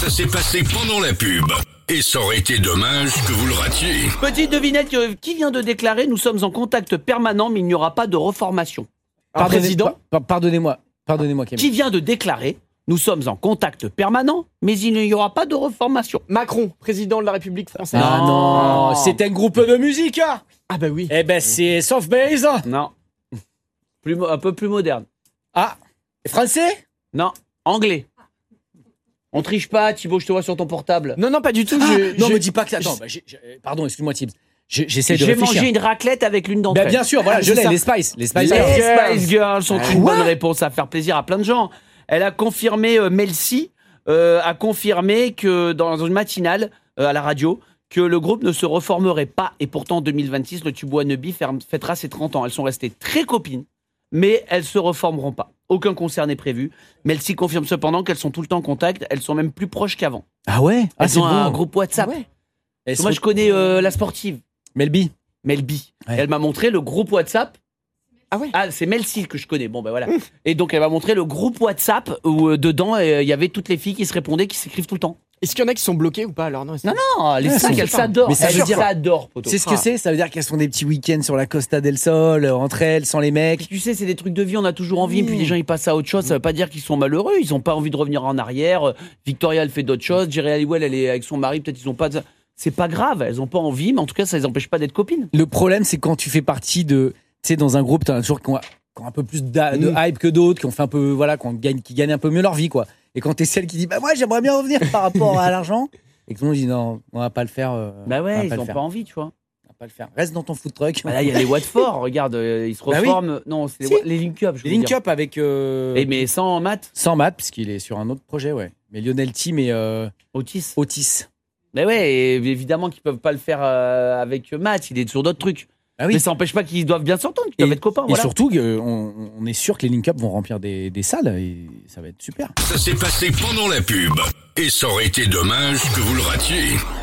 Ça s'est passé pendant la pub. Et ça aurait été dommage que vous le ratiez. Petite devinette, qui vient de déclarer « Nous sommes en contact permanent, mais il n'y aura pas de reformation ». Président. Pardonnez-moi, Camille. Qui vient de déclarer « Nous sommes en contact permanent, mais il n'y aura pas de reformation ». Macron, président de la République française. Ah non, c'est un groupe de musique. Ah bah oui. Eh ben c'est Softbase. Non. Un peu plus moderne. Ah, français? Non, anglais. On triche pas, Thibaut, je te vois sur ton portable. Non, pas du tout. Non, me dis pas que ça. Attends, pardon, excuse-moi, Tibbs. J'essaie de réfléchir. J'ai mangé une raclette avec l'une d'entre elles. Bien sûr, voilà, je l'ai, les Spice. Les Spice Girls sont une bonne réponse à faire plaisir à plein de gens. Elle a confirmé, Mel C a confirmé que dans une matinale à la radio, que le groupe ne se reformerait pas. Et pourtant, en 2026, le tube Wannabe fêtera ses 30 ans. Elles sont restées très copines, mais elles se reformeront pas. Aucun concert n'est prévu. Mel C confirme cependant qu'elles sont tout le temps en contact. Elles sont même plus proches qu'avant. Ah ouais? Elles ont un groupe WhatsApp. Moi, je connais la sportive. Mel B. Ouais. Elle m'a montré le groupe WhatsApp. Ah ouais? Ah, c'est Mel C que je connais. Bon, ben voilà. Et donc, elle m'a montré le groupe WhatsApp où dedans, il y avait toutes les filles qui se répondaient, qui s'écrivent tout le temps. Est-ce qu'il y en a qui sont bloqués ou pas alors? Non, les cinq, elles s'adorent. Mais ça veut dire s'adorent, poto. C'est ce que c'est? Ça veut dire qu'elles font des petits week-ends sur la Costa del Sol, entre elles, sans les mecs. Puis tu sais, c'est des trucs de vie, on a toujours envie, puis les gens ils passent à autre chose. Ça veut pas dire qu'ils sont malheureux, ils ont pas envie de revenir en arrière. Victoria, elle fait d'autres choses. Jerry Halliwell, elle est avec son mari, peut-être ils ont pas. C'est pas grave, elles ont pas envie, mais en tout cas, ça les empêche pas d'être copines. Le problème, c'est quand tu fais partie de. Tu sais, dans un groupe, t'en as toujours qui ont un peu plus de hype que d'autres, qui ont fait un peu. Voilà, qui gagnent un peu mieux leur vie, quoi. Et quand t'es celle qui dit, bah, moi, j'aimerais bien revenir par rapport à l'argent. Et que tout le monde dit, non, on va pas le faire. Bah ouais, ils ont pas envie, tu vois. On va pas le faire. Reste dans ton food truck. Bah là, il y a les Watford, regarde, ils se reforment. Non, c'est les Link-Up. Les Link-Up avec. Mais sans Matt. Sans Matt, puisqu'il est sur un autre projet, ouais. Mais Lionel Tim et. Otis. Mais ouais, et évidemment qu'ils peuvent pas le faire avec Matt, il est sur d'autres trucs. Ah oui. Mais ça n'empêche pas qu'ils doivent bien s'entendre, qu'ils doivent être copains. Et surtout, on est sûr que les Link-Up vont remplir des salles et ça va être super. Ça s'est passé pendant la pub. Et ça aurait été dommage que vous le ratiez.